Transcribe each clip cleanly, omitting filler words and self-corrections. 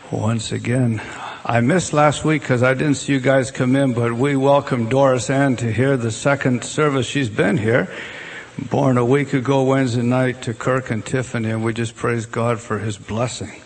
Once again, I missed last week because I didn't see you guys come in, but we welcomed Doris Ann to hear the second service. She's been here, born a week ago Wednesday night to Kirk and Tiffany, and we just praise God for His blessing.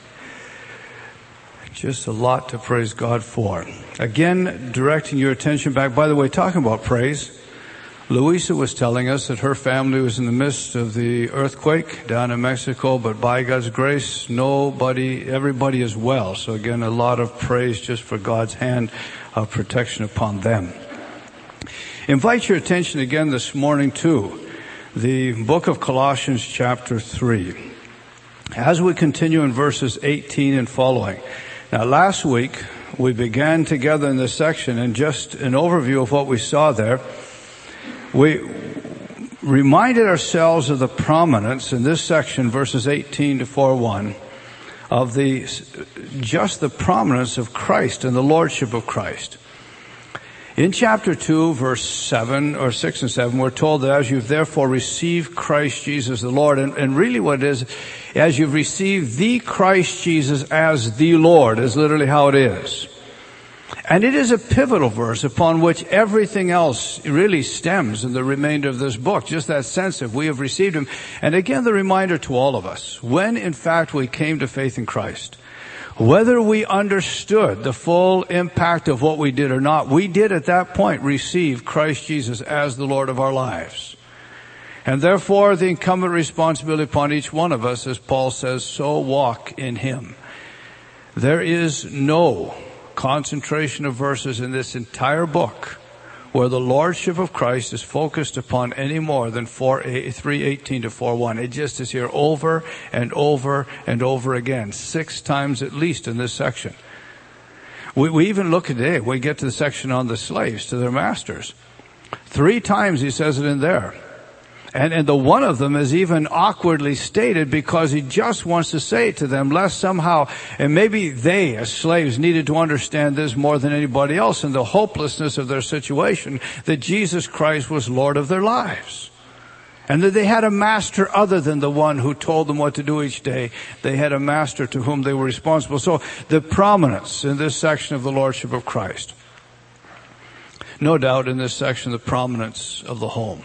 Just a lot to praise God for. Again, directing your attention back, by the way, talking about praise, Louisa was telling us that her family was in the midst of the earthquake down in Mexico, but by God's grace, everybody is well. So again, a lot of praise just for God's hand of protection upon them. Invite your attention again this morning to the book of Colossians chapter 3. As we continue in verses 18 and following. Now last week, we began together in this section, and just an overview of what we saw there. We reminded ourselves of the prominence in this section, verses 18 to 4:1, of just the prominence of Christ and the Lordship of Christ. In chapter 2, verse 7, or 6 and 7, we're told that as you've therefore received Christ Jesus the Lord, and really what it is, as you've received the Christ Jesus as the Lord, is literally how it is. And it is a pivotal verse upon which everything else really stems in the remainder of this book. Just that sense of we have received Him. And again, the reminder to all of us, when in fact we came to faith in Christ, whether we understood the full impact of what we did or not, we did at that point receive Christ Jesus as the Lord of our lives. And therefore, the incumbent responsibility upon each one of us, as Paul says, so walk in Him. There is no concentration of verses in this entire book where the Lordship of Christ is focused upon any more than 3:18 to 4:1. It just is here over and over and over again, 6 times at least in this section. We even look at today, we get to the section on the slaves to their masters. 3 times he says it in there. And the one of them is even awkwardly stated because he just wants to say it to them, lest somehow, and maybe they as slaves needed to understand this more than anybody else in the hopelessness of their situation, that Jesus Christ was Lord of their lives. And that they had a master other than the one who told them what to do each day. They had a master to whom they were responsible. So the prominence in this section of the Lordship of Christ. No doubt in this section the prominence of the home.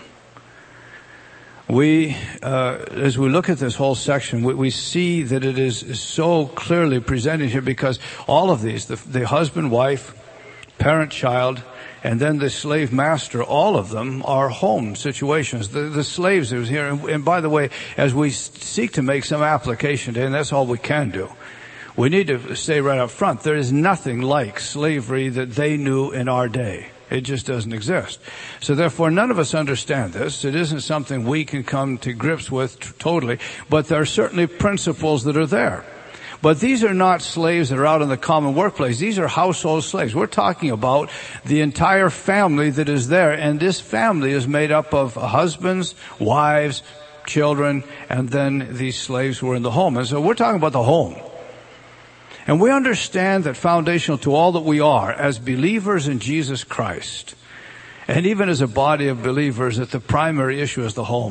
As we look at this whole section, we see that it is so clearly presented here because all of these, the husband, wife, parent, child, and then the slave master, all of them are home situations. The slaves is here, and by the way, as we seek to make some application today, and that's all we can do, we need to say right up front, there is nothing like slavery that they knew in our day. It just doesn't exist. So therefore, none of us understand this. It isn't something we can come to grips with totally, but there are certainly principles that are there. But these are not slaves that are out in the common workplace. These are household slaves. We're talking about the entire family that is there, and this family is made up of husbands, wives, children, and then these slaves who are in the home. And so we're talking about the home. And we understand that foundational to all that we are as believers in Jesus Christ, and even as a body of believers, that the primary issue is the home.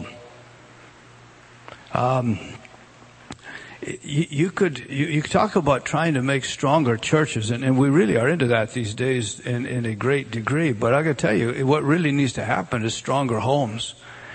You could talk about trying to make stronger churches, and we really are into that these days in a great degree. But I got to tell you, what really needs to happen is stronger homes.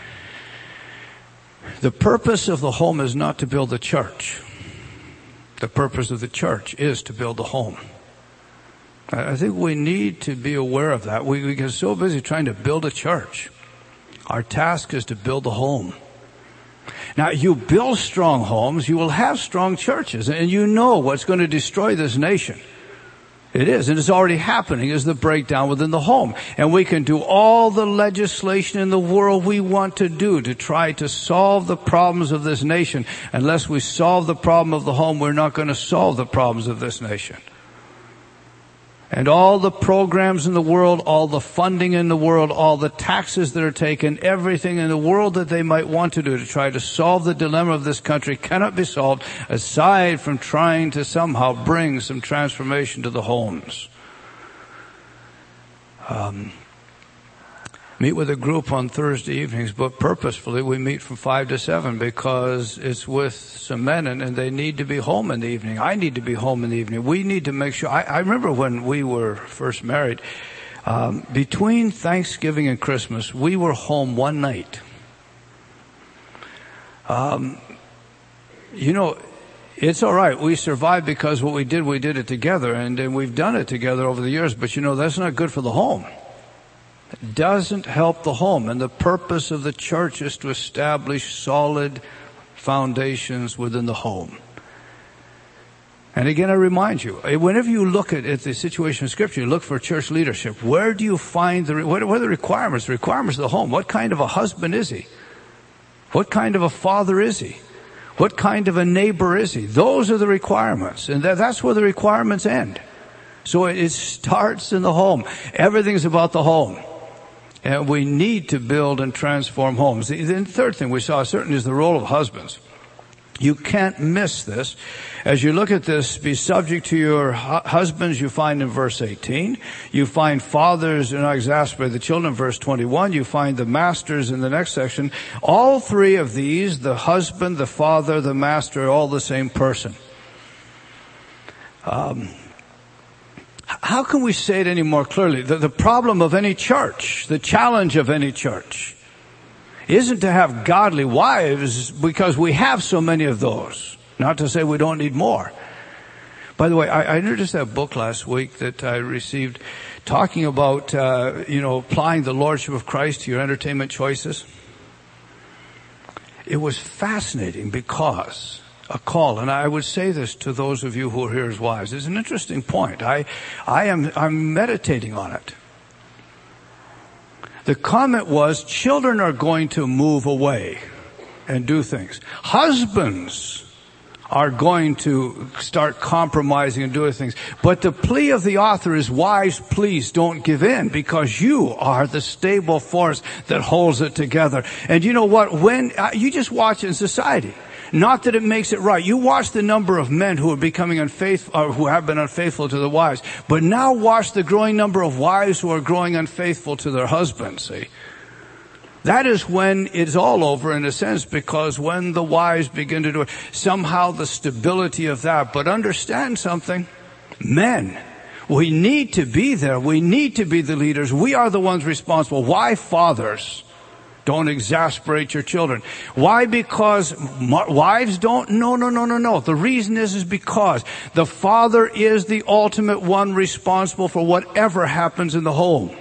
The purpose of the home is not to build a church. The purpose of the church is to build a home. I think we need to be aware of that. We get so busy trying to build a church. Our task is to build a home. Now, you build strong homes, you will have strong churches, and you know what's going to destroy this nation. It is, and it's already happening, is the breakdown within the home. And we can do all the legislation in the world we want to do to try to solve the problems of this nation. Unless we solve the problem of the home, we're not going to solve the problems of this nation. And all the programs in the world, all the funding in the world, all the taxes that are taken, everything in the world that they might want to do to try to solve the dilemma of this country cannot be solved aside from trying to somehow bring some transformation to the homes. meet with a group on Thursday evenings, but purposefully we meet from 5 to 7 because it's with some men and they need to be home in the evening. I need to be home in the evening. We need to make sure. I remember when we were first married, between Thanksgiving and Christmas, we were home one night. It's all right. We survived because what we did it together, and we've done it together over the years. But that's not good for the home. It doesn't help the home. And the purpose of the church is to establish solid foundations within the home. And again, I remind you, whenever you look at the situation in Scripture, you look for church leadership. Where do you find what are the requirements? The requirements of the home. What kind of a husband is he? What kind of a father is he? What kind of a neighbor is he? Those are the requirements. And that's where the requirements end. So it starts in the home. Everything's about the home. And we need to build and transform homes. The third thing we saw certainly is the role of husbands. You can't miss this. As you look at this, be subject to your husbands, you find in verse 18. You find fathers do not exasperate the children, verse 21. You find the masters in the next section. All three of these, the husband, the father, the master, are all the same person. How can we say it any more clearly? The problem of any church, the challenge of any church, isn't to have godly wives because we have so many of those. Not to say we don't need more. By the way, I introduced that book last week that I received talking about, applying the Lordship of Christ to your entertainment choices. It was fascinating because a call, and I would say this to those of you who are here as wives. It's an interesting point. I'm meditating on it. The comment was, children are going to move away and do things. Husbands are going to start compromising and doing things. But the plea of the author is, wives, please don't give in, because you are the stable force that holds it together. And you know what? When you just watch in society, not that it makes it right. You watch the number of men who are becoming unfaithful, or who have been unfaithful to their wives. But now watch the growing number of wives who are growing unfaithful to their husbands, see? That is when it's all over in a sense, because when the wives begin to do it, somehow the stability of that. But understand something. Men, we need to be there. We need to be the leaders. We are the ones responsible. Why, fathers? Don't exasperate your children. Why? Because wives don't? No. The reason is because the father is the ultimate one responsible for whatever happens in the home.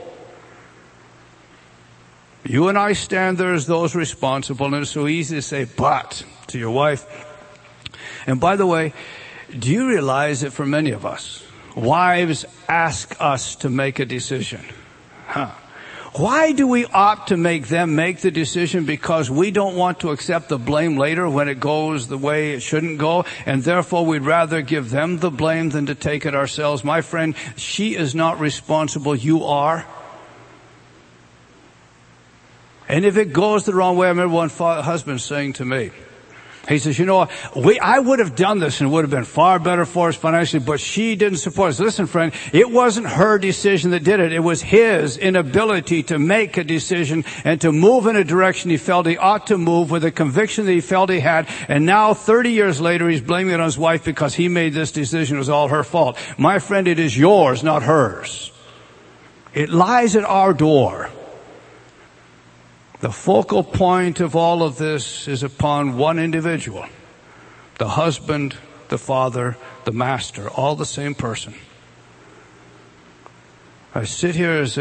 You and I stand there as those responsible, and it's so easy to say, but, to your wife. And by the way, do you realize that for many of us, wives ask us to make a decision? Why do we opt to make them make the decision? Because we don't want to accept the blame later when it goes the way it shouldn't go, and therefore we'd rather give them the blame than to take it ourselves. My friend, she is not responsible, you are. And if it goes the wrong way, I remember one husband saying to me, he says, I would have done this and it would have been far better for us financially, but she didn't support us. Listen, friend, it wasn't her decision that did it. It was his inability to make a decision and to move in a direction he felt he ought to move with a conviction that he felt he had. And now, 30 years later, he's blaming it on his wife because he made this decision. It was all her fault. My friend, it is yours, not hers. It lies at our door. The focal point of all of this is upon one individual. The husband, the father, the master, all the same person. I sit here as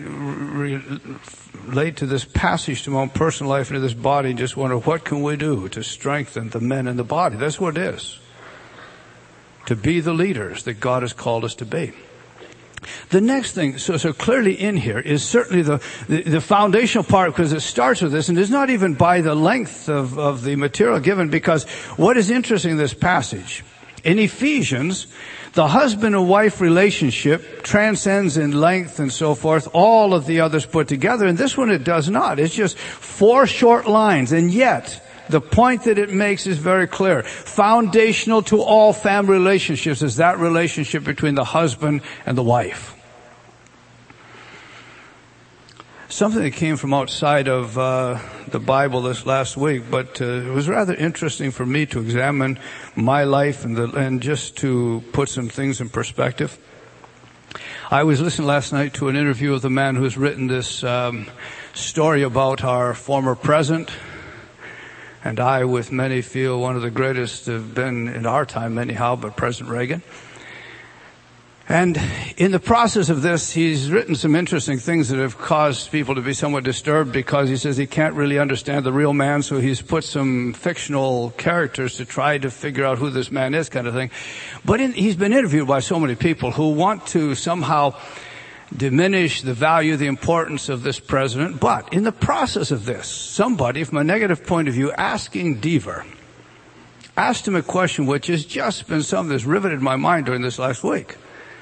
relate to this passage to my own personal life and to this body and just wonder, what can we do to strengthen the men in the body? That's what it is. To be the leaders that God has called us to be. The next thing, so clearly in here, is certainly the foundational part, because it starts with this, and it's not even by the length of the material given, because what is interesting in this passage, in Ephesians, the husband and wife relationship transcends in length and so forth all of the others put together, and this one it does not. It's just 4 short lines, and yet the point that it makes is very clear. Foundational to all family relationships is that relationship between the husband and the wife. something that came from outside of the Bible this last week, but it was rather interesting for me to examine my life and just to put some things in perspective. I was listening last night to an interview with a man who's written this story about our former president, and I, with many, feel one of the greatest have been in our time anyhow, but President Reagan. And in the process of this, he's written some interesting things that have caused people to be somewhat disturbed, because he says he can't really understand the real man, so he's put some fictional characters to try to figure out who this man is, kind of thing. But he's been interviewed by so many people who want to somehow diminish the value, the importance of this president. But in the process of this, somebody, from a negative point of view, asking Deaver, asked him a question which has just been something that's riveted my mind during this last week.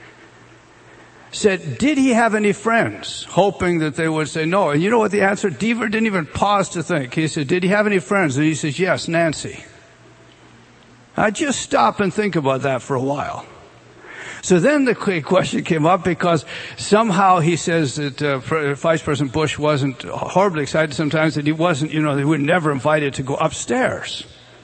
Said, did he have any friends? Hoping that they would say no. And you know what the answer? Deaver didn't even pause to think. He said, did he have any friends? And he says, yes, Nancy. I just stop and think about that for a while. So then the question came up, because somehow he says that Vice President Bush wasn't horribly excited sometimes, that he wasn't, they were never invited to go upstairs.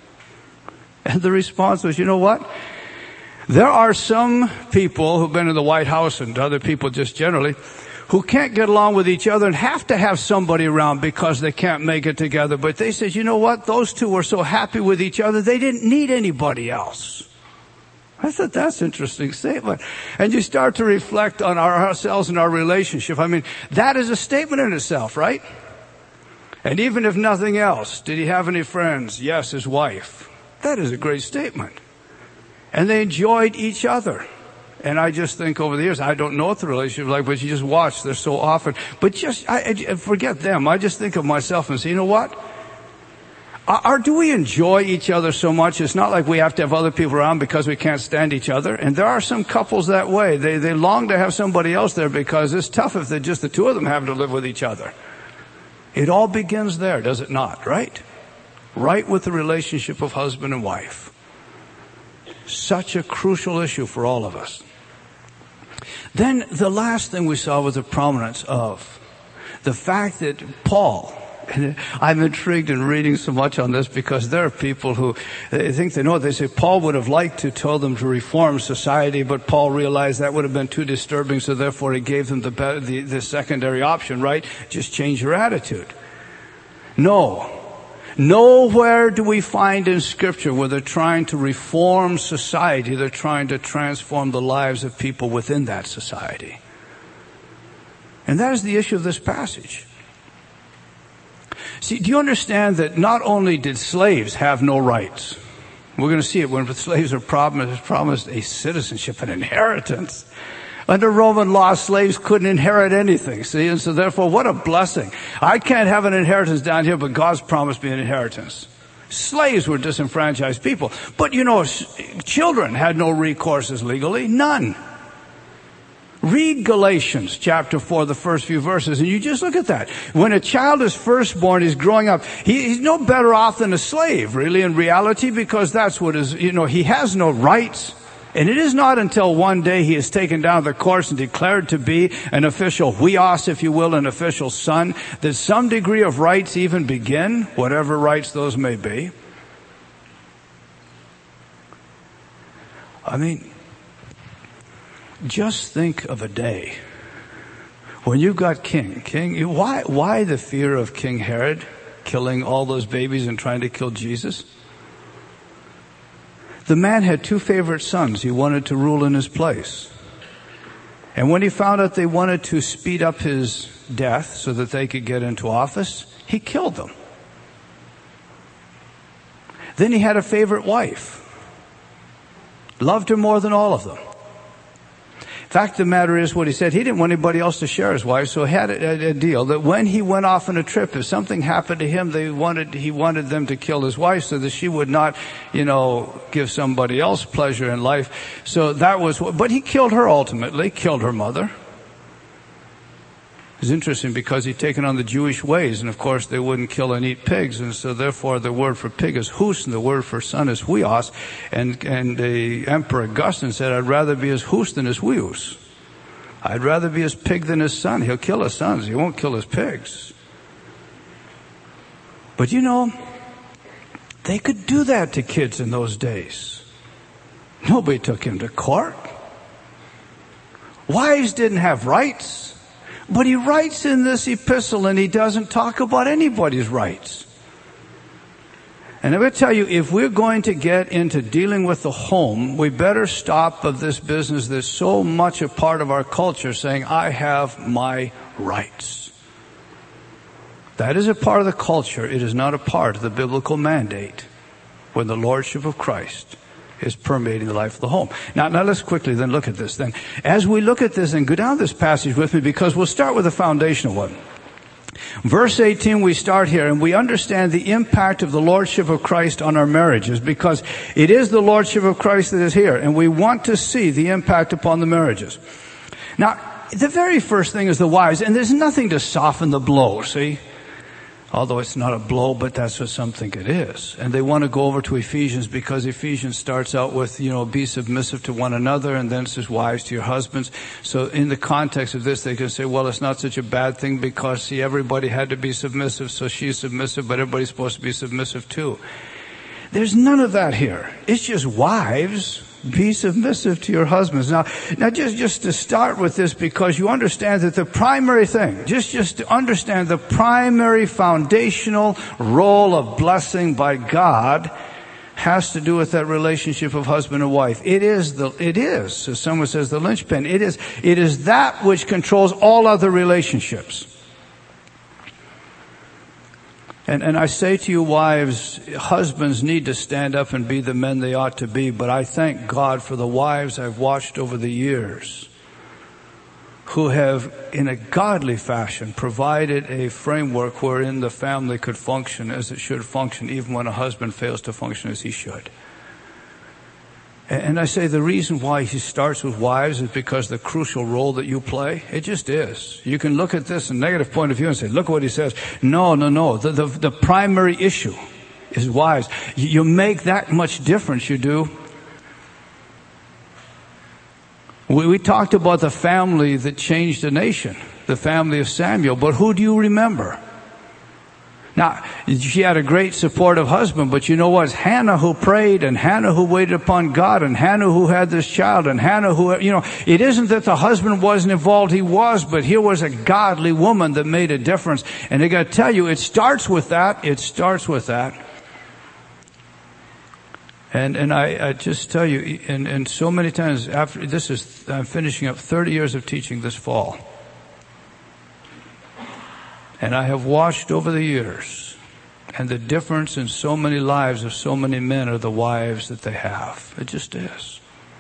And the response was, you know what? There are some people who've been in the White House, and other people just generally, who can't get along with each other and have to have somebody around because they can't make it together. But they said, you know what? Those two were so happy with each other, they didn't need anybody else. I thought that's an interesting statement. And you start to reflect on ourselves and our relationship. I mean, that is a statement in itself, right? And even if nothing else, did he have any friends? Yes, his wife. That is a great statement. And they enjoyed each other. And I just think over the years, I don't know what the relationship is like, but you just watch, they're so often. But I forget them. I just think of myself and say, you know what? Do we enjoy each other so much? It's not like we have to have other people around because we can't stand each other. And there are some couples that way. They long to have somebody else there, because it's tough if they're just the two of them having to live with each other. It all begins there, does it not? Right? Right with the relationship of husband and wife. Such a crucial issue for all of us. Then the last thing we saw was the prominence of the fact that Paul, and I'm intrigued in reading so much on this, because there are people who they think they know. They say Paul would have liked to tell them to reform society, but Paul realized that would have been too disturbing, so therefore he gave them the secondary option, right? Just change your attitude. No. Nowhere do we find in Scripture where they're trying to reform society. They're trying to transform the lives of people within that society. And that is the issue of this passage. See, do you understand that not only did slaves have no rights? We're going to see it when the slaves are promised a citizenship, an inheritance. Under Roman law, slaves couldn't inherit anything, see? And so therefore, what a blessing. I can't have an inheritance down here, but God's promised me an inheritance. Slaves were disenfranchised people. But children had no recourses legally. None. Read Galatians chapter 4, the first few verses, and you just look at that. When a child is first born, he's growing up, he's no better off than a slave, really, in reality, because that's what he has no rights. And it is not until one day he is taken down the course and declared to be an official huios, if you will, an official son, that some degree of rights even begin, whatever rights those may be. I mean, just think of a day when you've got why the fear of King Herod killing all those babies and trying to kill Jesus? The man had two favorite sons he wanted to rule in his place. And when he found out they wanted to speed up his death so that they could get into office, he killed them. Then he had a favorite wife. Loved her more than all of them. Fact of the matter is, what he said, he didn't want anybody else to share his wife, so he had a deal that when he went off on a trip, if something happened to him, he wanted them to kill his wife so that she would not, give somebody else pleasure in life. So that was but he killed her ultimately, killed her mother. It's interesting because he'd taken on the Jewish ways, and of course they wouldn't kill and eat pigs, and so therefore the word for pig is hus, and the word for son is huios, and the Emperor Augustine said, I'd rather be as hus than as huios. I'd rather be his pig than his son. He'll kill his sons. He won't kill his pigs. But you know, they could do that to kids in those days. Nobody took him to court. Wives didn't have rights. But he writes in this epistle, and he doesn't talk about anybody's rights. And I will tell you, if we're going to get into dealing with the home, we better stop of this business that's so much a part of our culture, saying, I have my rights. That is a part of the culture. It is not a part of the biblical mandate when the Lordship of Christ is permeating the life of the home. Now let's quickly then look at this. Then, as we look at this, and go down this passage with me, because we'll start with the foundational one. Verse 18, we start here, and we understand the impact of the Lordship of Christ on our marriages, because it is the Lordship of Christ that is here, and we want to see the impact upon the marriages. Now, the very first thing is the wives, and there's nothing to soften the blow, see? Although it's not a blow, but that's what some think it is. And they want to go over to Ephesians, because Ephesians starts out with, be submissive to one another, and then it says, wives to your husbands. So in the context of this, they can say, well, it's not such a bad thing, because, see, everybody had to be submissive, so she's submissive, but everybody's supposed to be submissive too. There's none of that here. It's just wives, be submissive to your husbands. Now just to start with this, because you understand that the primary thing, just to understand the primary foundational role of blessing by God has to do with that relationship of husband and wife. It is, as someone says, the linchpin. It is that which controls all other relationships. And I say to you, wives, husbands need to stand up and be the men they ought to be. But I thank God for the wives I've watched over the years who have, in a godly fashion, provided a framework wherein the family could function as it should function, even when a husband fails to function as he should. And I say the reason why he starts with wives is because the crucial role that you play, it just is. You can look at this in a negative point of view and say, look what he says. No. The primary issue is wives. You make that much difference, you do. We talked about the family that changed the nation, the family of Samuel, but who do you remember? Now, she had a great supportive husband, but you know what? It's Hannah who prayed, and Hannah who waited upon God, and Hannah who had this child, and Hannah who, it isn't that the husband wasn't involved, he was, but here was a godly woman that made a difference. And I gotta tell you, it starts with that. And I just tell you, and so many times after I'm finishing up 30 years of teaching this fall. And I have watched over the years, and the difference in so many lives of so many men are the wives that they have. It just is.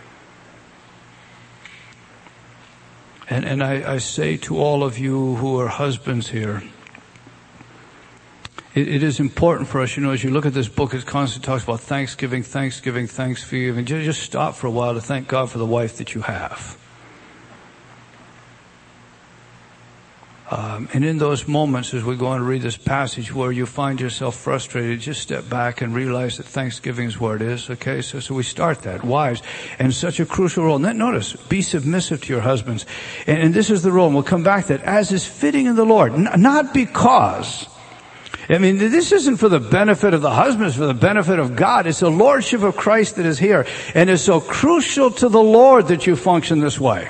And I say to all of you who are husbands here, it is important for us, as you look at this book, it constantly talks about Thanksgiving, thanks for you. Just stop for a while to thank God for the wife that you have. And in those moments, as we go on to read this passage where you find yourself frustrated, just step back and realize that Thanksgiving is where it is, okay? So we start that. Wives, and such a crucial role. And notice, be submissive to your husbands. And this is the role, and we'll come back to that, as is fitting in the Lord. Not because, this isn't for the benefit of the husbands, it's for the benefit of God. It's the Lordship of Christ that is here. And it's so crucial to the Lord that you function this way.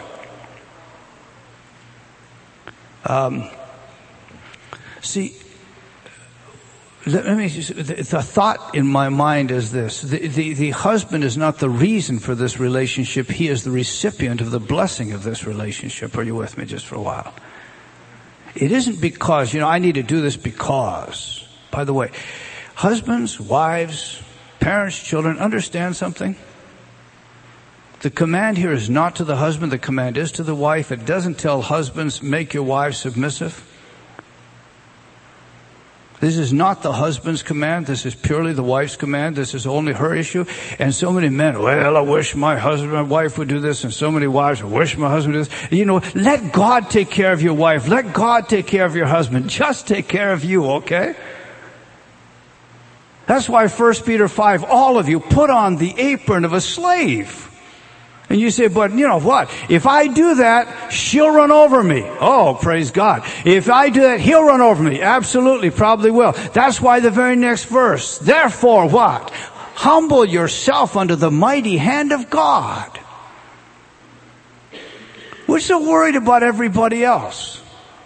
The thought in my mind is this. The husband is not the reason for this relationship. He is the recipient of the blessing of this relationship. Are you with me just for a while? It isn't because, I need to do this because. By the way, husbands, wives, parents, children, understand something? The command here is not to the husband. The command is to the wife. It doesn't tell husbands, make your wives submissive. This is not the husband's command. This is purely the wife's command. This is only her issue. And so many men, I wish my wife would do this. And so many wives, I wish my husband would do this. Let God take care of your wife. Let God take care of your husband. Just take care of you, okay? That's why 1 Peter 5, all of you put on the apron of a slave. And you say, but you know what? If I do that, she'll run over me. Oh, praise God. If I do that, he'll run over me. Absolutely, probably will. That's why the very next verse. Therefore, what? Humble yourself under the mighty hand of God. We're so worried about everybody else.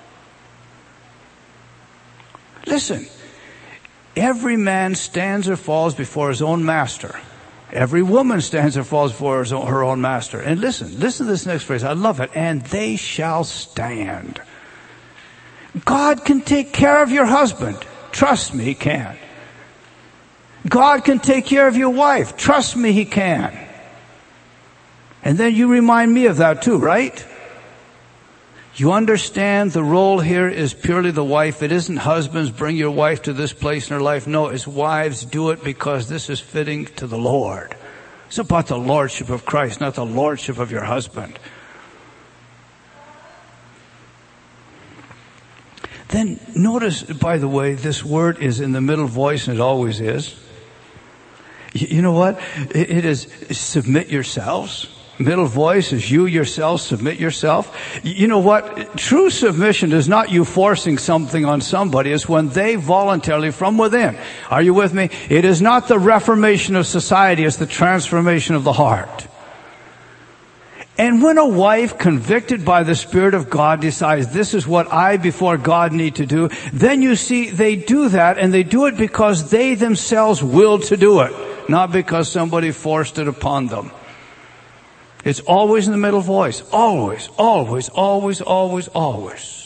Listen, every man stands or falls before his own master. Every woman stands or falls before her own master. And listen to this next phrase. I love it. And they shall stand. God can take care of your husband. Trust me, he can. God can take care of your wife. Trust me, he can. And then you remind me of that too, right? You understand the role here is purely the wife. It isn't husbands, bring your wife to this place in her life. No, it's wives, do it because this is fitting to the Lord. It's about the lordship of Christ, not the lordship of your husband. Then notice, by the way, this word is in the middle voice, and it always is. You know what? It is submit yourselves. Middle voice is you yourself, submit yourself. You know what? True submission is not you forcing something on somebody. It's when they voluntarily from within. Are you with me? It is not the reformation of society. It's the transformation of the heart. And when a wife convicted by the Spirit of God decides this is what I before God need to do, then you see they do that, and they do it because they themselves willed to do it, not because somebody forced it upon them. It's always in the middle voice. Always, always, always, always, always.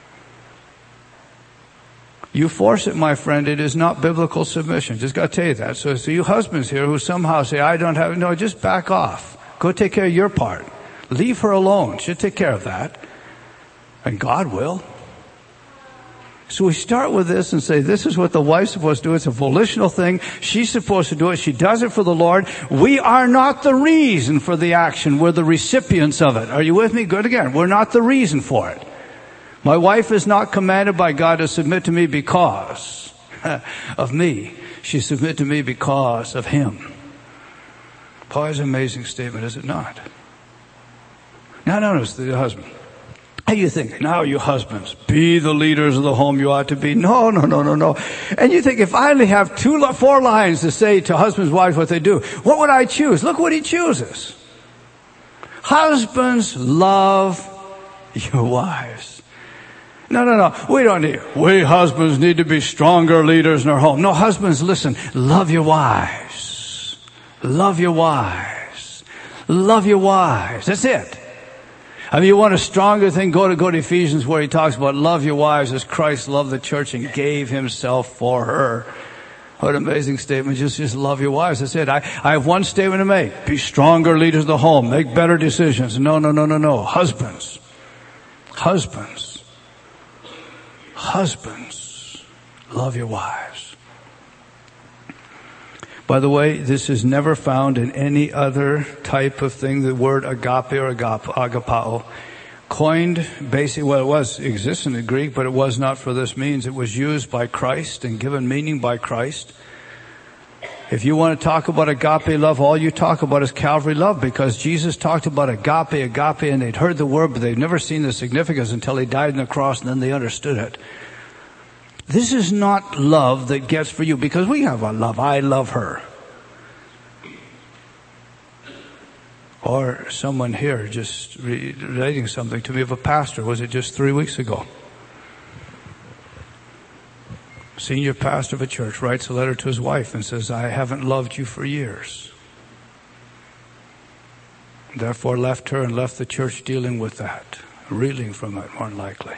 You force it, my friend, it is not biblical submission. Just got to tell you that. So you husbands here who somehow say, I don't have, no, just back off. Go take care of your part. Leave her alone. She'll take care of that. And God will. So we start with this and say, this is what the wife's supposed to do. It's a volitional thing. She's supposed to do it. She does it for the Lord. We are not the reason for the action. We're the recipients of it. Are you with me? Good again. We're not the reason for it. My wife is not commanded by God to submit to me because of me. She submit to me because of him. Boy, it's an amazing statement, is it not? Now notice the husband. How you think, now you husbands, be the leaders of the home you ought to be. No. And you think, if I only have 4 lines to say to husbands, wives, what they do, what would I choose? Look what he chooses. Husbands, love your wives. No. We husbands need to be stronger leaders in our home. No, husbands, listen, love your wives. Love your wives. Love your wives. That's it. I mean, you want a stronger thing? Go to Ephesians where he talks about love your wives as Christ loved the church and gave himself for her. What an amazing statement. Just love your wives. That's it. I have one statement to make. Be stronger leaders of the home. Make better decisions. No. Husbands. Love your wives. By the way, this is never found in any other type of thing. The word agape or agapao, coined basically, exists in the Greek, but it was not for this means. It was used by Christ and given meaning by Christ. If you want to talk about agape love, all you talk about is Calvary love, because Jesus talked about agape, and they'd heard the word, but they'd never seen the significance until he died on the cross, and then they understood it. This is not love that gets for you, because we have a love. I love her. Or someone here just relating something to me of a pastor. Was it just 3 weeks ago? Senior pastor of a church writes a letter to his wife and says, I haven't loved you for years. Therefore left her and left the church dealing with that, reeling from it more than likely.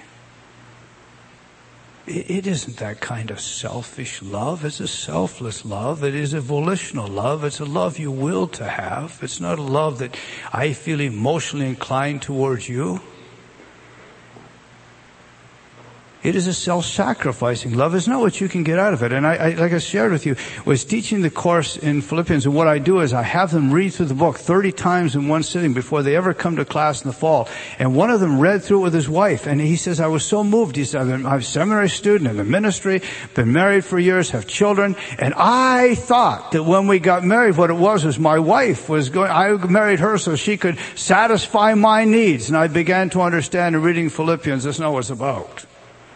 It isn't that kind of selfish love. It's a selfless love. It is a volitional love. It's a love you will to have. It's not a love that I feel emotionally inclined towards you. It is a self-sacrificing love. It's not what you can get out of it. And I like I shared with you, was teaching the course in Philippians, and what I do is I have them read through the book 30 times in one sitting before they ever come to class in the fall. And one of them read through it with his wife, and he says, I was so moved. He said, I'm a seminary student in the ministry, been married for years, have children, and I thought that when we got married, what it was my wife was going, I married her so she could satisfy my needs. And I began to understand in reading Philippians, that's not what it's about.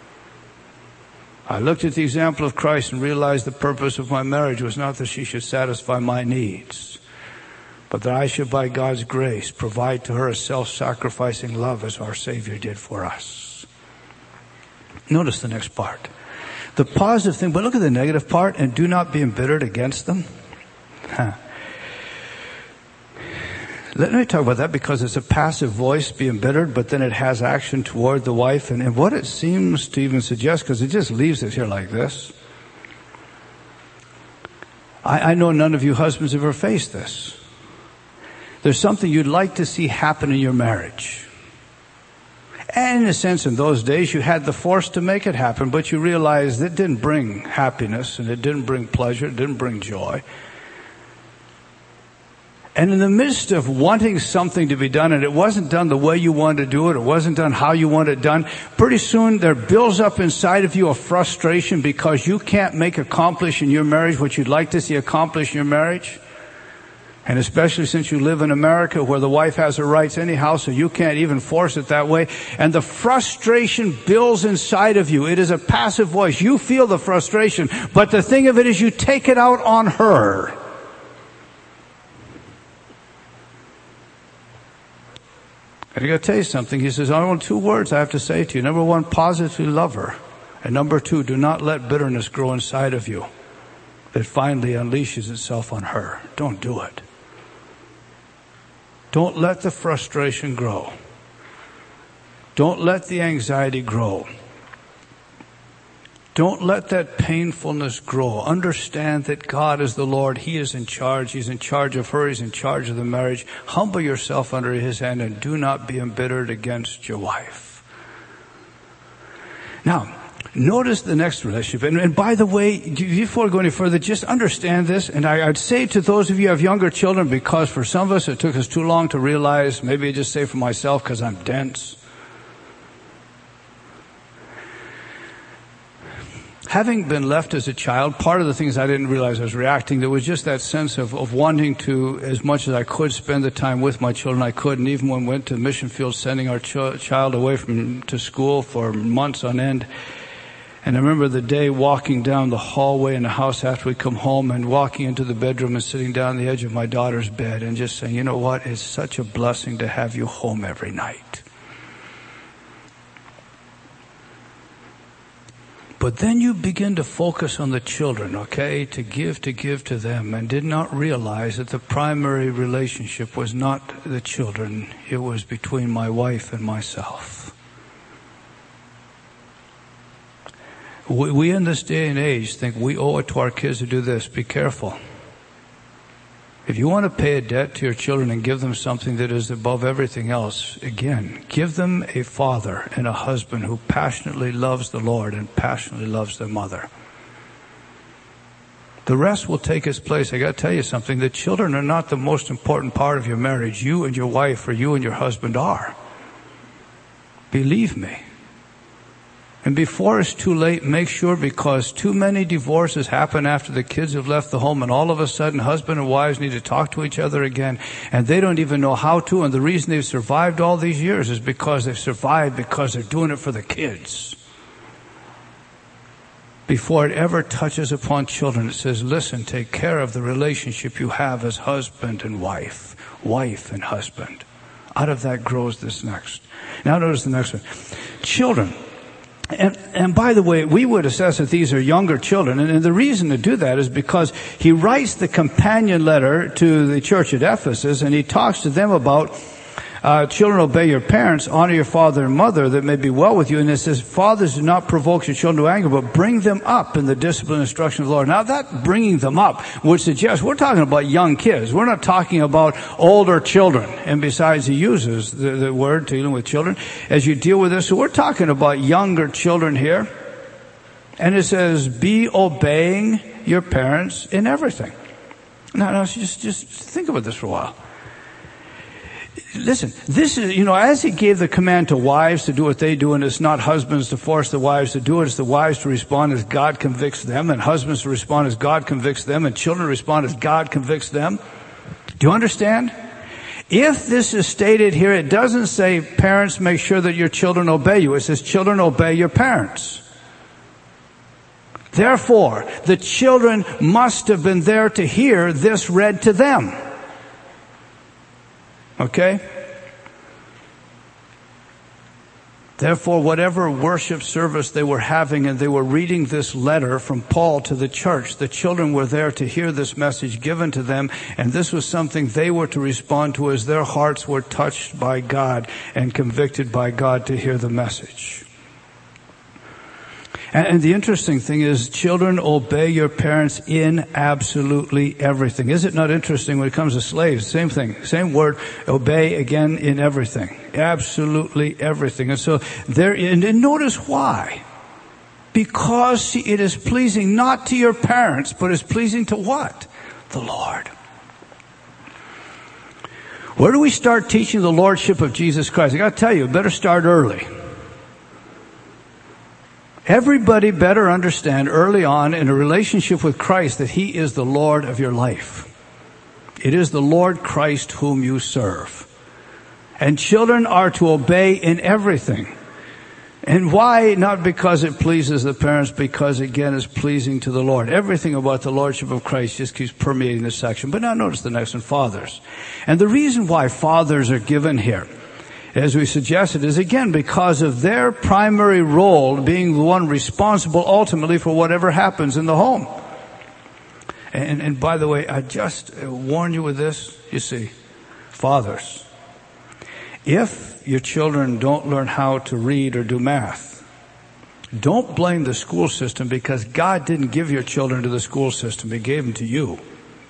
I looked at the example of Christ and realized the purpose of my marriage was not that she should satisfy my needs, but that I should, by God's grace, provide to her a self-sacrificing love as our Savior did for us. Notice the next part. The positive thing, but look at the negative part, and do not be embittered against them. Let me talk about that, because it's a passive voice, be embittered, but then it has action toward the wife. And what it seems to even suggest, because it just leaves it here like this. I know none of you husbands have ever faced this. There's something you'd like to see happen in your marriage. And in a sense, in those days, you had the force to make it happen, but you realized it didn't bring happiness, and it didn't bring pleasure, it didn't bring joy. And in the midst of wanting something to be done, and it wasn't done the way you wanted to do it, it wasn't done how you wanted it done, pretty soon there builds up inside of you a frustration because you can't accomplish in your marriage what you'd like to see accomplished in your marriage. And especially since you live in America where the wife has her rights anyhow, so you can't even force it that way. And the frustration builds inside of you. It is a passive voice. You feel the frustration, but the thing of it is you take it out on her. And I got to tell you something. He says, only 2 words I have to say to you. Number 1, positively love her. And number 2, do not let bitterness grow inside of you that finally unleashes itself on her. Don't do it. Don't let the frustration grow. Don't let the anxiety grow. Don't let that painfulness grow. Understand that God is the Lord. He is in charge. He's in charge of her. He's in charge of the marriage. Humble yourself under His hand and do not be embittered against your wife. Now, notice the next relationship. And by the way, before I go any further, just understand this. And I'd say to those of you who have younger children, because for some of us it took us too long to realize, maybe I just say for myself because I'm dense. Having been left as a child, part of the things I didn't realize I was reacting, there was just that sense of wanting to, as much as I could, spend the time with my children I could. And even when we went to the mission field, sending our child away to school for months on end. And I remember the day walking down the hallway in the house after we come home and walking into the bedroom and sitting down on the edge of my daughter's bed and just saying, you know what, it's such a blessing to have you home every night. But then you begin to focus on the children, okay, to give to them, and did not realize that the primary relationship was not the children, it was between my wife and myself. We in this day and age think we owe it to our kids to do this. Be careful. If you want to pay a debt to your children and give them something that is above everything else, again, give them a father and a husband who passionately loves the Lord and passionately loves their mother. The rest will take its place. I got to tell you something. The children are not the most important part of your marriage. You and your wife or you and your husband are. Believe me. And before it's too late, make sure, because too many divorces happen after the kids have left the home, and all of a sudden husband and wives need to talk to each other again, and they don't even know how to. And the reason they've survived all these years is because they've survived because they're doing it for the kids. Before it ever touches upon children, it says, listen, take care of the relationship you have as husband and wife and husband. Out of that grows this next. Now notice the next one. Children. And by the way, we would assess that these are younger children. And the reason to do that is because he writes the companion letter to the church at Ephesus, and he talks to them about children, obey your parents, honor your father and mother, that may be well with you. And it says, fathers, do not provoke your children to anger, but bring them up in the discipline and instruction of the Lord. Now that bringing them up would suggest we're talking about young kids. We're not talking about older children. And besides, he uses the word dealing with children as you deal with this. So we're talking about younger children here. And it says, be obeying your parents in everything. Now just think about this for a while. Listen, this is, as he gave the command to wives to do what they do, and it's not husbands to force the wives to do it, it's the wives to respond as God convicts them, and husbands to respond as God convicts them, and children to respond as God convicts them. Do you understand? If this is stated here, it doesn't say parents make sure that your children obey you. It says children obey your parents. Therefore, the children must have been there to hear this read to them. Okay? Therefore, whatever worship service they were having and they were reading this letter from Paul to the church, the children were there to hear this message given to them, and this was something they were to respond to as their hearts were touched by God and convicted by God to hear the message. And the interesting thing is, children, obey your parents in absolutely everything. Is it not interesting when it comes to slaves? Same thing, same word, obey again in everything. Absolutely everything. And so and notice why. Because it is pleasing not to your parents, but is pleasing to what? The Lord. Where do we start teaching the Lordship of Jesus Christ? I got to tell you, better start early. Everybody better understand early on in a relationship with Christ that He is the Lord of your life. It is the Lord Christ whom you serve. And children are to obey in everything. And why? Not because it pleases the parents, because again it's pleasing to the Lord. Everything about the Lordship of Christ just keeps permeating this section. But now notice the next one, fathers. And the reason why fathers are given here, as we suggested, is again because of their primary role being the one responsible ultimately for whatever happens in the home. And by the way, I just warn you with this, you see, fathers, if your children don't learn how to read or do math, don't blame the school system, because God didn't give your children to the school system. He gave them to you.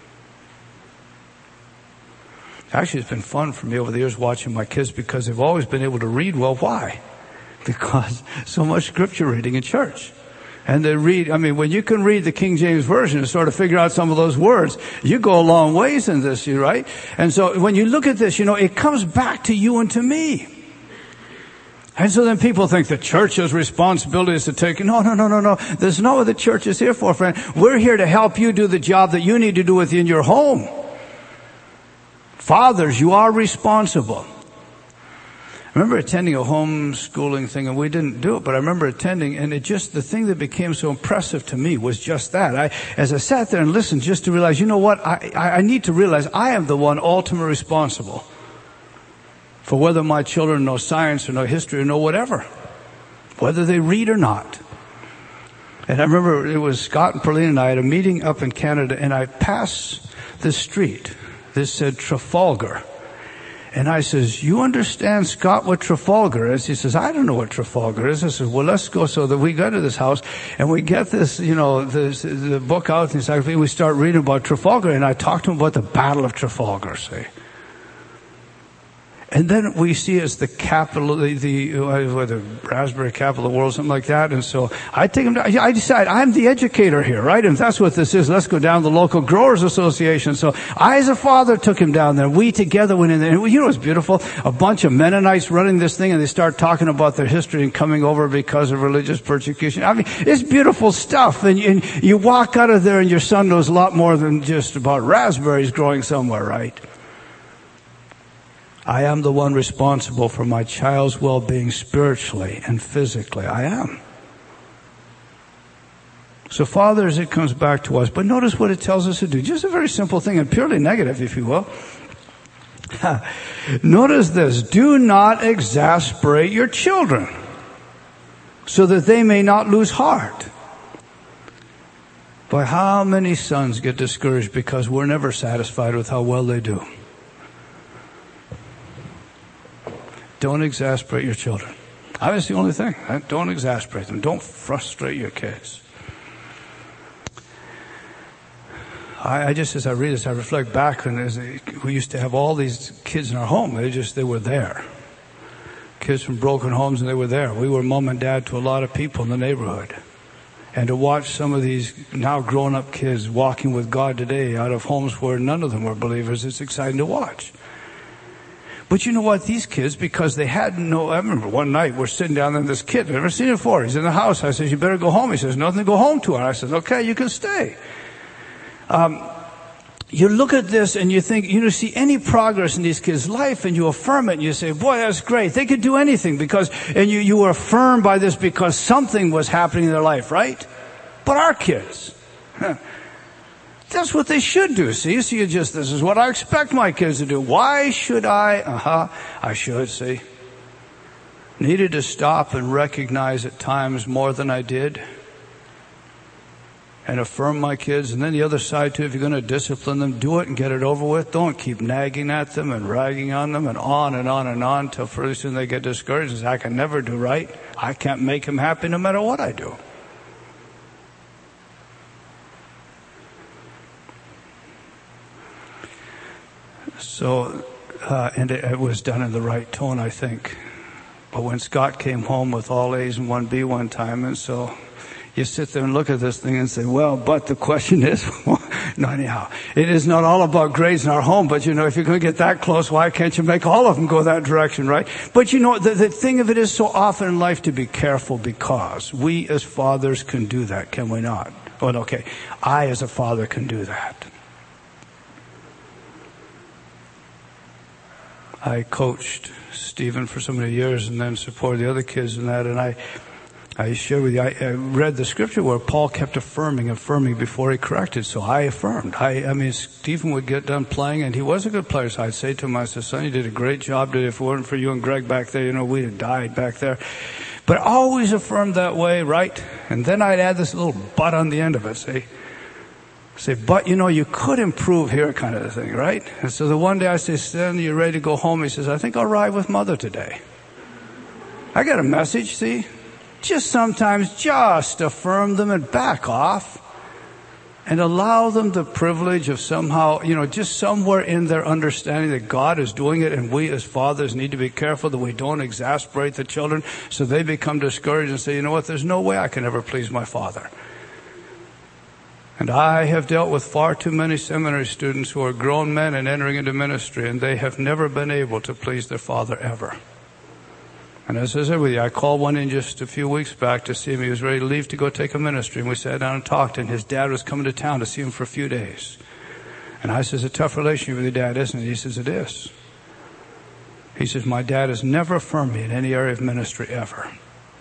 Actually, it's been fun for me over the years watching my kids because they've always been able to read well. Why? Because so much scripture reading in church. And they read, when you can read the King James Version and sort of figure out some of those words, you go a long ways in this, right? And so when you look at this, it comes back to you and to me. And so then people think the church's responsibility is to take, no. That's not what the church is here for, friend. We're here to help you do the job that you need to do within your home. Fathers, you are responsible. I remember attending a homeschooling thing, and we didn't do it, but I remember attending, and the thing that became so impressive to me was just that. As I sat there and listened, just to realize, I need to realize I am the one ultimately responsible for whether my children know science or know history or know whatever, whether they read or not. And I remember it was Scott and Perlene and I had a meeting up in Canada, and I passed the street. This said Trafalgar. And I says, you understand, Scott, what Trafalgar is? He says, I don't know what Trafalgar is. I says, well, let's go. So that we go to this house and we get this, the book out and we start reading about Trafalgar. And I talked to him about the Battle of Trafalgar, see. And then we see it's the capital, the raspberry capital of the world, something like that. And so I take him down. I decide I'm the educator here, right? And that's what this is. Let's go down to the local growers association. So I, as a father, took him down there. We together went in there. And it's beautiful. A bunch of Mennonites running this thing, and they start talking about their history and coming over because of religious persecution. It's beautiful stuff. And you walk out of there and your son knows a lot more than just about raspberries growing somewhere, right? I am the one responsible for my child's well-being spiritually and physically. I am. So fathers, it comes back to us. But notice what it tells us to do. Just a very simple thing, and purely negative, if you will. Notice this. Do not exasperate your children, so that they may not lose heart. By how many sons get discouraged because we're never satisfied with how well they do? Don't exasperate your children. That's the only thing. Don't exasperate them. Don't frustrate your kids. I just, as I read this, I reflect back when we used to have all these kids in our home. They were there. Kids from broken homes, and they were there. We were mom and dad to a lot of people in the neighborhood. And to watch some of these now grown-up kids walking with God today out of homes where none of them were believers, it's exciting to watch. But you know what? These kids, because they had I remember one night we're sitting down there, and this kid, I've never seen him before. He's in the house. I said, you better go home. He says, nothing to go home to. And I said, okay, you can stay. You look at this and you think, see any progress in these kids' life, and you affirm it, and you say, boy, that's great. They could do anything and you were affirmed by this because something was happening in their life, right? But our kids, that's what they should do. See, this is what I expect my kids to do. Why should I? I should, see. Needed to stop and recognize at times more than I did. And affirm my kids. And then the other side too, if you're going to discipline them, do it and get it over with. Don't keep nagging at them and ragging on them and on and on and on till pretty soon they get discouraged and say, I can never do right. I can't make them happy no matter what I do. So, and it was done in the right tone, I think. But when Scott came home with all A's and 1B one time, and so you sit there and look at this thing and say, well, but the question is, no, anyhow, it is not all about grades in our home, but if you're going to get that close, why can't you make all of them go that direction, right? But the thing of it is so often in life to be careful, because we as fathers can do that, can we not? Well, okay, I as a father can do that. I coached Stephen for so many years and then supported the other kids in that, and I share with you, I read the scripture where Paul kept affirming before he corrected. So I affirmed. I mean, Stephen would get done playing, and he was a good player. So I'd say to him, I said, son, you did a great job today. If it weren't for you and Greg back there, we'd have died back there. But always affirmed that way, right? And then I'd add this little but on the end of it, say, but you could improve here, kind of a thing, right? And so the one day I say, Stan, you ready to go home? He says, I think I'll ride with Mother today. I got a message, see? Just sometimes just affirm them and back off and allow them the privilege of somehow, just somewhere in their understanding that God is doing it, and we as fathers need to be careful that we don't exasperate the children so they become discouraged and say, you know what, there's no way I can ever please my father. And I have dealt with far too many seminary students who are grown men and entering into ministry, and they have never been able to please their father ever. And as I said with you, I called one in just a few weeks back to see him. He was ready to leave to go take a ministry. And we sat down and talked, and his dad was coming to town to see him for a few days. And I says, a tough relationship with your dad, isn't it? He says, it is. He says, my dad has never affirmed me in any area of ministry ever.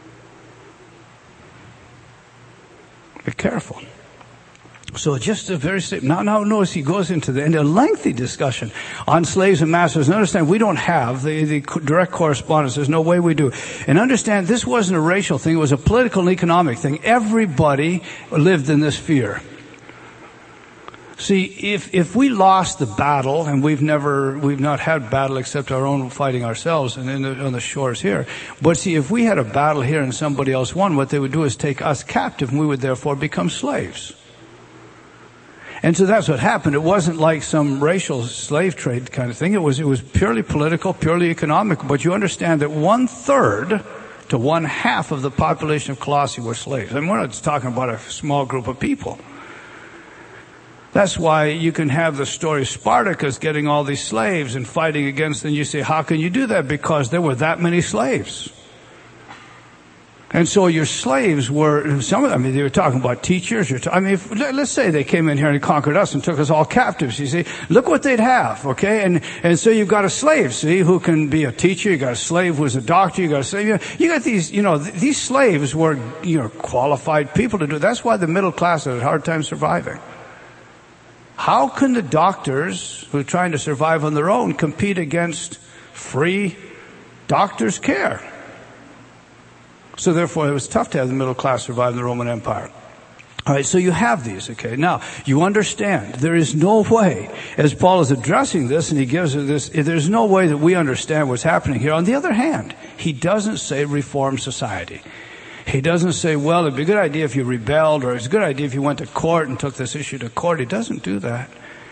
Be careful. So just a very now notice he goes into a lengthy discussion on slaves and masters. And understand, we don't have the direct correspondence. There's no way we do. And understand, this wasn't a racial thing. It was a political and economic thing. Everybody lived in this fear. See, if we lost the battle, and we've not had battle except our own fighting ourselves and on the shores here. But see, if we had a battle here and somebody else won, what they would do is take us captive, and we would therefore become slaves. And so that's what happened. It wasn't like some racial slave trade kind of thing. It was purely political, purely economic. But you understand that 1/3 to 1/2 of the population of Colossae were slaves. I mean, we're not just talking about a small group of people. That's why you can have the story of Spartacus getting all these slaves and fighting against them. You say, how can you do that? Because there were that many slaves. And so your slaves were, they were talking about teachers. Let's say they came in here and conquered us and took us all captives, you see. Look what they'd have, okay? And so you've got a slave, see, who can be a teacher. You got a slave who's a doctor. You got a slave. You got these, these slaves were, qualified people to do. That's why the middle class had a hard time surviving. How can the doctors who are trying to survive on their own compete against free doctors' care? So therefore, it was tough to have the middle class survive in the Roman Empire. All right, so you have these, okay? Now, you understand there is no way, as Paul is addressing this and he gives it this, there's no way that we understand what's happening here. On the other hand, he doesn't say reform society. He doesn't say, well, it'd be a good idea if you rebelled, or it's a good idea if you went to court and took this issue to court. He doesn't do that.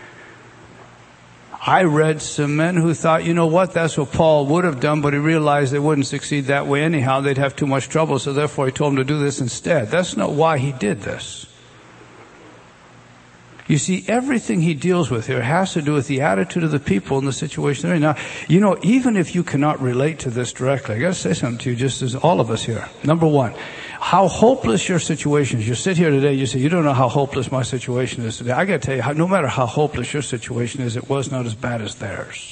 I read some men who thought, you know what, that's what Paul would have done, but he realized they wouldn't succeed that way anyhow. They'd have too much trouble, so therefore he told them to do this instead. That's not why he did this. You see, everything he deals with here has to do with the attitude of the people in the situation they're in. Now, you know, even if you cannot relate to this directly, I got to say something to you, just as all of us here. Number one, how hopeless your situation is. You sit here today, you say, you don't know how hopeless my situation is today. I got to tell you, no matter how hopeless your situation is, it was not as bad as theirs.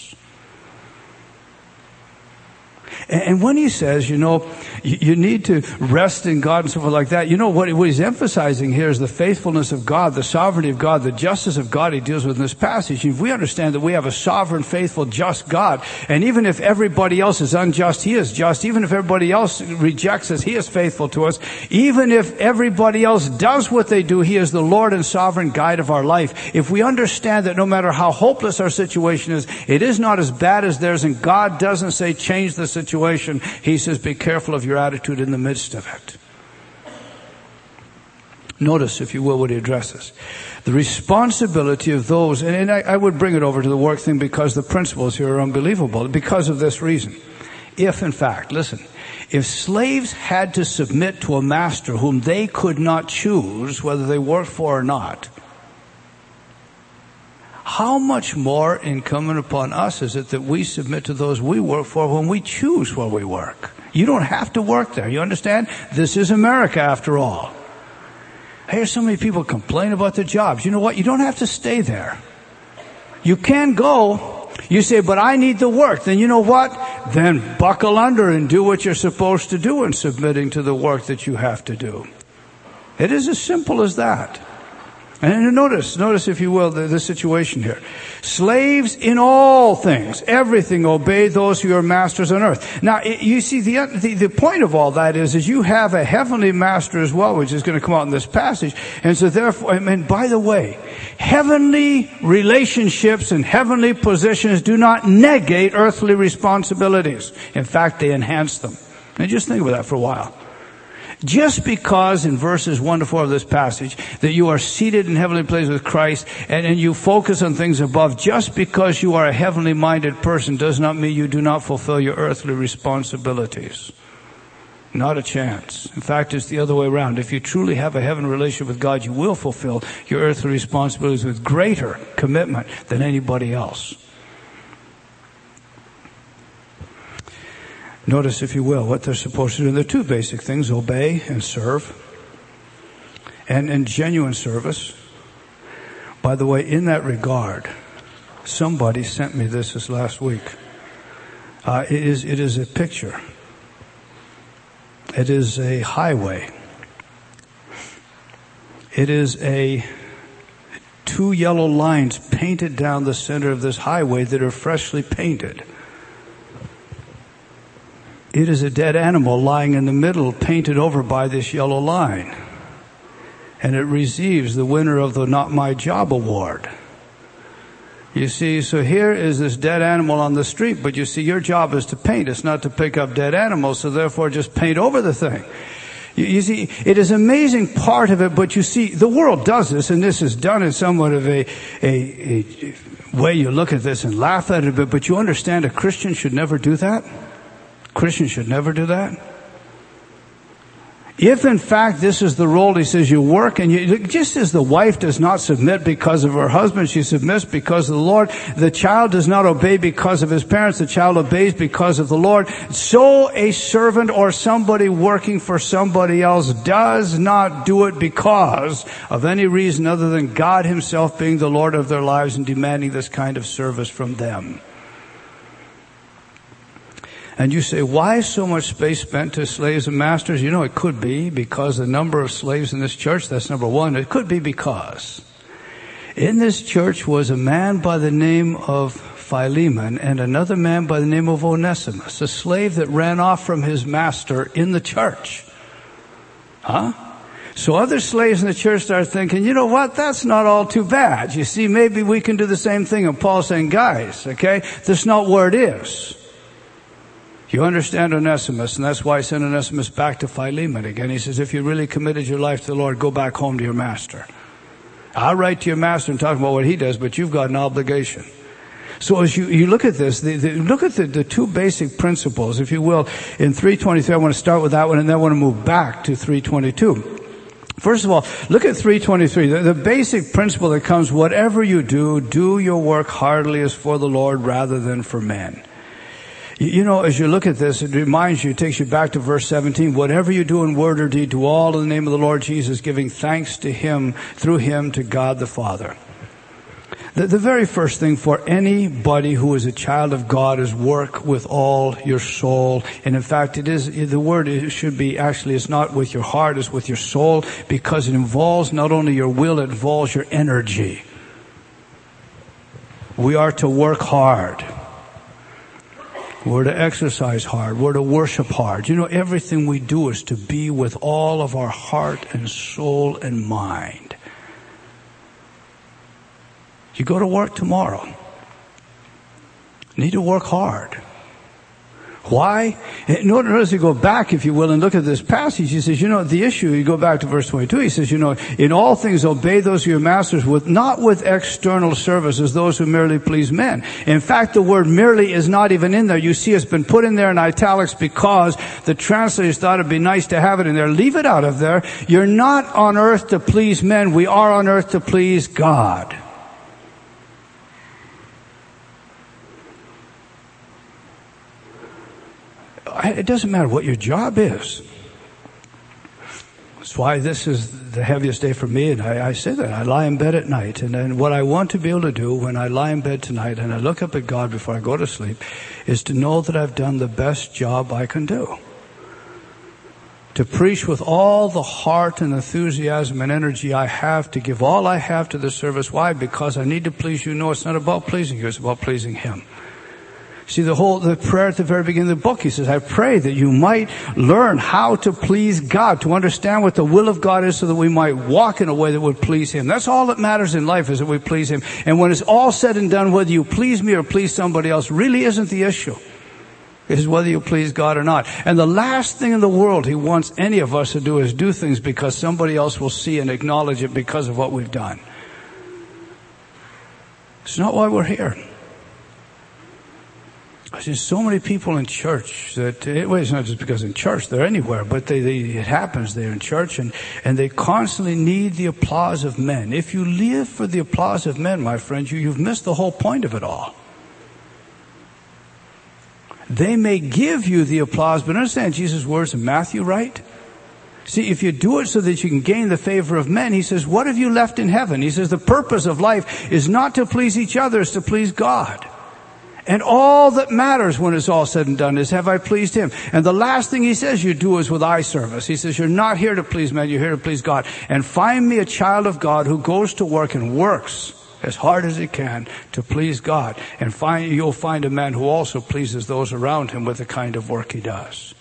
And when he says, you know, you need to rest in God and so forth like that, you know, what he's emphasizing here is the faithfulness of God, the sovereignty of God, the justice of God he deals with in this passage. If we understand that we have a sovereign, faithful, just God, and even if everybody else is unjust, he is just. Even if everybody else rejects us, he is faithful to us. Even if everybody else does what they do, he is the Lord and sovereign guide of our life. If we understand that no matter how hopeless our situation is, it is not as bad as theirs, and God doesn't say change the situation. He says, be careful of your attitude in the midst of it. Notice, if you will, what he addresses. The responsibility of those, and I would bring it over to the work thing because the principles here are unbelievable, because of this reason. If, in fact, listen, if slaves had to submit to a master whom they could not choose whether they worked for or not, how much more incumbent upon us is it that we submit to those we work for when we choose where we work? You don't have to work there. You understand? This is America, after all. I hear so many people complain about their jobs. You know what? You don't have to stay there. You can go. You say, but I need the work. Then you know what? Then buckle under and do what you're supposed to do in submitting to the work that you have to do. It is as simple as that. And notice if you will, the situation here. Slaves in all things, everything, obey those who are masters on earth. Now, you see, the point of all that is you have a heavenly master as well, which is going to come out in this passage. And so therefore, and by the way, heavenly relationships and heavenly positions do not negate earthly responsibilities. In fact, they enhance them. And just think about that for a while. Just because in verses 1 to 4 of this passage that you are seated in heavenly places with Christ and you focus on things above, just because you are a heavenly minded person does not mean you do not fulfill your earthly responsibilities. Not a chance. In fact, it's the other way around. If you truly have a heavenly relationship with God, you will fulfill your earthly responsibilities with greater commitment than anybody else. Notice, if you will, what they're supposed to do. And there are two basic things: obey and serve. And genuine service. By the way, in that regard, somebody sent me this last week. It is a picture. It is a highway. It is two yellow lines painted down the center of this highway that are freshly painted. It is a dead animal lying in the middle, painted over by this yellow line. And it receives the winner of the Not My Job award. You see, so here is this dead animal on the street, but you see, your job is to paint. It's not to pick up dead animals, so therefore just paint over the thing. You see, it is an amazing part of it, but you see, the world does this, and this is done in somewhat of a way you look at this and laugh at it, but you understand a Christian should never do that? Christians should never do that. If in fact this is the role, he says you work, and just as the wife does not submit because of her husband, she submits because of the Lord. The child does not obey because of his parents, the child obeys because of the Lord. So a servant or somebody working for somebody else does not do it because of any reason other than God himself being the Lord of their lives and demanding this kind of service from them. And you say, why so much space spent to slaves and masters? You know, it could be because the number of slaves in this church, that's number one. It could be because in this church was a man by the name of Philemon and another man by the name of Onesimus, a slave that ran off from his master in the church. So other slaves in the church start thinking, you know what, that's not all too bad. You see, maybe we can do the same thing. And Paul's saying, guys, okay, that's not where it is. You understand Onesimus, and that's why I sent Onesimus back to Philemon again. He says, if you really committed your life to the Lord, go back home to your master. I'll write to your master and talk about what he does, but you've got an obligation. So as you look at this, look at the two basic principles, if you will, in 3:23. I want to start with that one, and then I want to move back to 3:22. First of all, look at 3:23. The basic principle that comes, whatever you do, do your work heartily as for the Lord rather than for men. You know, as you look at this, it reminds you, it takes you back to verse 17. Whatever you do in word or deed, do all in the name of the Lord Jesus, giving thanks to Him, through Him, to God the Father. The very first thing for anybody who is a child of God is work with all your soul. And in fact, the word should be actually, it's not with your heart, it's with your soul, because it involves not only your will, it involves your energy. We are to work hard. We're to exercise hard. We're to worship hard. You know, everything we do is to be with all of our heart and soul and mind. You go to work tomorrow. You need to work hard. Why? Notice you go back, if you will, and look at this passage. He says, you know, the issue, you go back to verse 22, he says, you know, in all things obey those of your masters not with external service as those who merely please men. In fact, the word merely is not even in there. You see it's been put in there in italics because the translators thought it'd be nice to have it in there. Leave it out of there. You're not on earth to please men. We are on earth to please God. It doesn't matter what your job is. That's why this is the heaviest day for me, and I say that. I lie in bed at night, and then what I want to be able to do when I lie in bed tonight and I look up at God before I go to sleep is to know that I've done the best job I can do. To preach with all the heart and enthusiasm and energy I have, to give all I have to the service. Why? Because I need to please you. No, it's not about pleasing you, it's about pleasing Him. See, the prayer at the very beginning of the book, he says, I pray that you might learn how to please God, to understand what the will of God is so that we might walk in a way that would please Him. That's all that matters in life, is that we please Him. And when it's all said and done, whether you please me or please somebody else really isn't the issue. It is whether you please God or not. And the last thing in the world He wants any of us to do is do things because somebody else will see and acknowledge it because of what we've done. It's not why we're here. There's so many people in church that, well, it's not just because in church, they're anywhere, but it happens there in church, and they constantly need the applause of men. If you live for the applause of men, my friends, you've missed the whole point of it all. They may give you the applause, but understand Jesus' words in Matthew, right? See, if you do it so that you can gain the favor of men, He says, what have you left in heaven? He says, the purpose of life is not to please each other, it's to please God. And all that matters when it's all said and done is, have I pleased Him? And the last thing He says you do is with eye service. He says, you're not here to please men, you're here to please God. And find me a child of God who goes to work and works as hard as he can to please God. And you'll find a man who also pleases those around him with the kind of work he does.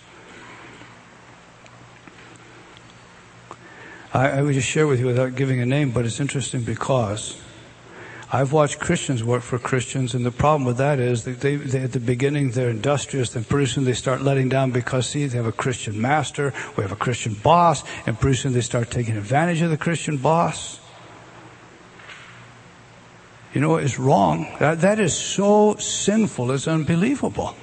I would just share with you without giving a name, but it's interesting because I've watched Christians work for Christians, and the problem with that is that they at the beginning, they're industrious, then pretty soon they start letting down because, see, they have a Christian master, we have a Christian boss, and pretty soon they start taking advantage of the Christian boss. You know, it's wrong. That is so sinful, it's unbelievable.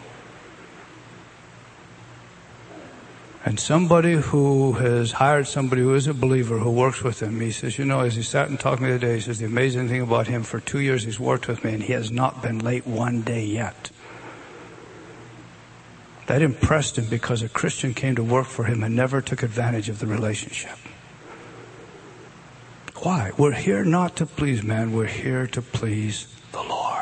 And somebody who has hired somebody who is a believer who works with him, he says, you know, as he sat and talked to me today, he says, the amazing thing about him, for 2 years he's worked with me and he has not been late one day yet. That impressed him because a Christian came to work for him and never took advantage of the relationship. Why? We're here not to please man, we're here to please the Lord.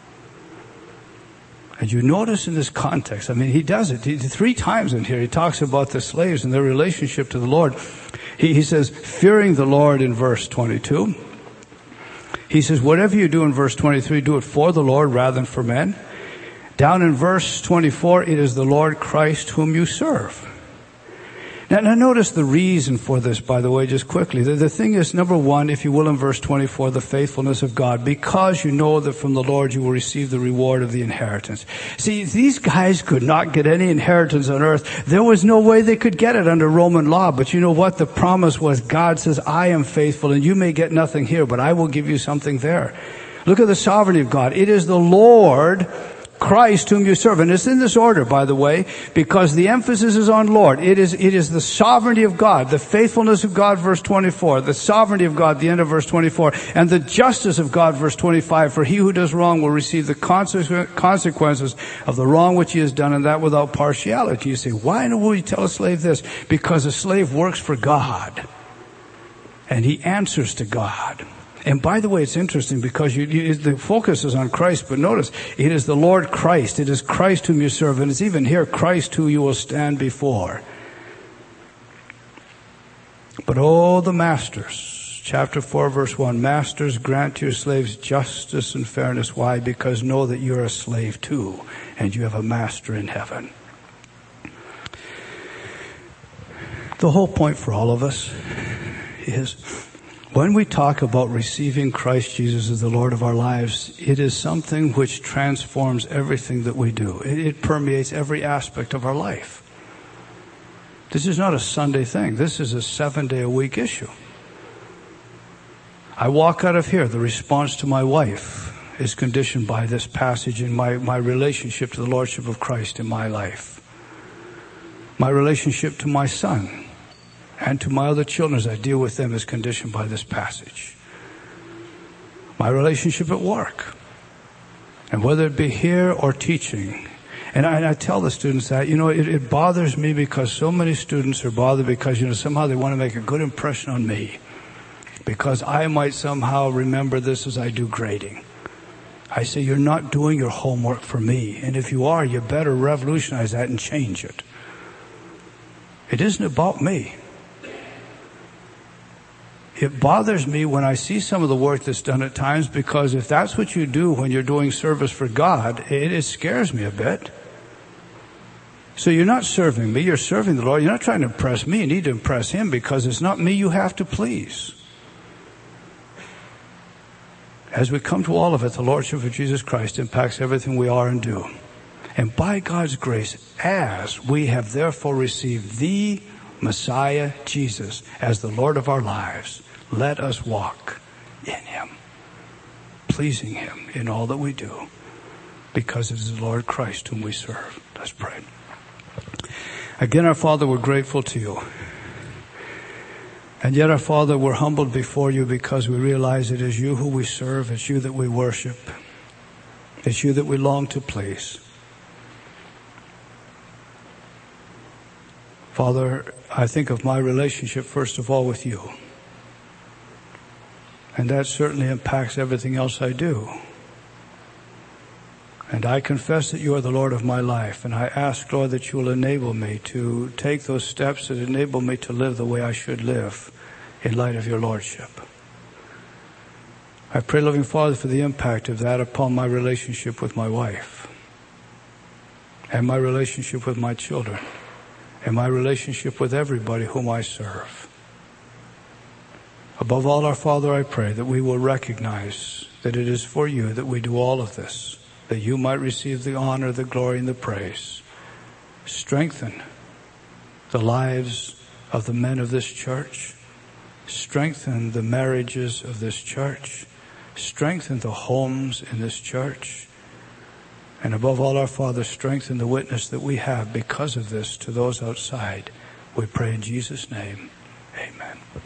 And you notice in this context, I mean, he does it 3 times in here. He talks about the slaves and their relationship to the Lord. He says, fearing the Lord in verse 22. He says, whatever you do in verse 23, do it for the Lord rather than for men. Down in verse 24, it is the Lord Christ whom you serve. Now notice the reason for this, by the way, just quickly. The thing is, number one, if you will, in verse 24, the faithfulness of God, because you know that from the Lord you will receive the reward of the inheritance. See, these guys could not get any inheritance on earth. There was no way they could get it under Roman law. But you know what? The promise was, God says, I am faithful, and you may get nothing here, but I will give you something there. Look at the sovereignty of God. It is the Lord Christ whom you serve. And it's in this order, by the way, because the emphasis is on Lord. It is the sovereignty of God, the faithfulness of God, verse 24, the sovereignty of God, the end of verse 24, and the justice of God, verse 25. For he who does wrong will receive the consequences of the wrong which he has done, and that without partiality. You say, why will you tell a slave this? Because a slave works for God, and he answers to God. And by the way, it's interesting because the focus is on Christ, but notice, it is the Lord Christ. It is Christ whom you serve, and it's even here, Christ who you will stand before. But oh, the masters, chapter 4, verse 1, masters, grant to your slaves justice and fairness. Why? Because know that you're a slave too, and you have a master in heaven. The whole point for all of us is, when we talk about receiving Christ Jesus as the Lord of our lives, it is something which transforms everything that we do. It permeates every aspect of our life. This is not a Sunday thing. This is a 7-day-a-week issue. I walk out of here, the response to my wife is conditioned by this passage in my relationship to the Lordship of Christ in my life. My relationship to my son and to my other children as I deal with them is conditioned by this passage. My relationship at work, and whether it be here or teaching. And I tell the students that, it bothers me because so many students are bothered because, somehow they want to make a good impression on me. Because I might somehow remember this as I do grading. I say, you're not doing your homework for me. And if you are, you better revolutionize that and change it. It isn't about me. It bothers me when I see some of the work that's done at times, because if that's what you do when you're doing service for God, it scares me a bit. So you're not serving me, you're serving the Lord. You're not trying to impress me, you need to impress Him, because it's not me you have to please. As we come to all of it, the Lordship of Jesus Christ impacts everything we are and do. And by God's grace, as we have therefore received the Messiah, Jesus, as the Lord of our lives, let us walk in Him, pleasing Him in all that we do, because it is the Lord Christ whom we serve. Let's pray. Again, our Father, we're grateful to you. And yet, our Father, we're humbled before you because we realize it is you who we serve, it's you that we worship, it's you that we long to please. Father, I think of my relationship, first of all, with you. And that certainly impacts everything else I do. And I confess that you are the Lord of my life. And I ask, Lord, that you will enable me to take those steps that enable me to live the way I should live in light of your Lordship. I pray, loving Father, for the impact of that upon my relationship with my wife, and my relationship with my children, and my relationship with everybody whom I serve. Above all, our Father, I pray that we will recognize that it is for you that we do all of this, that you might receive the honor, the glory, and the praise. Strengthen the lives of the men of this church. Strengthen the marriages of this church. Strengthen the homes in this church. And above all, our Father, strengthen the witness that we have because of this to those outside. We pray in Jesus' name. Amen.